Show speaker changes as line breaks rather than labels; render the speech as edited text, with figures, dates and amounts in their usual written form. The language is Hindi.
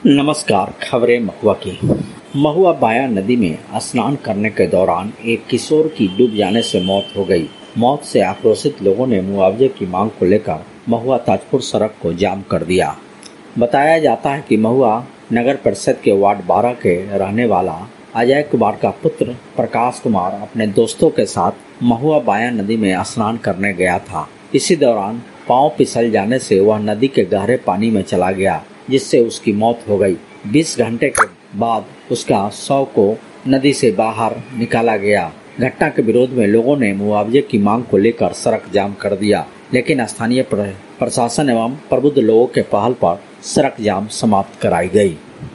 नमस्कार। खबरें महुआ की। महुआ बाया नदी में स्नान करने के दौरान एक किशोर की डूब जाने से मौत हो गई। मौत से आक्रोशित लोगों ने मुआवजे की मांग को लेकर महुआ ताजपुर सड़क को जाम कर दिया। बताया जाता है कि महुआ नगर परिषद के वार्ड 12 के रहने वाला अजय कुमार का पुत्र प्रकाश कुमार अपने दोस्तों के साथ महुआ बाया नदी में स्नान करने गया था। इसी दौरान पांव फिसल जाने से वह नदी के गहरे पानी में चला गया, जिससे उसकी मौत हो गई। 20 घंटे के बाद उसका शव को नदी से बाहर निकाला गया। घटना के विरोध में लोगों ने मुआवजे की मांग को लेकर सड़क जाम कर दिया, लेकिन स्थानीय प्रशासन एवं प्रबुद्ध लोगों के पहल पर सड़क जाम समाप्त कराई गई।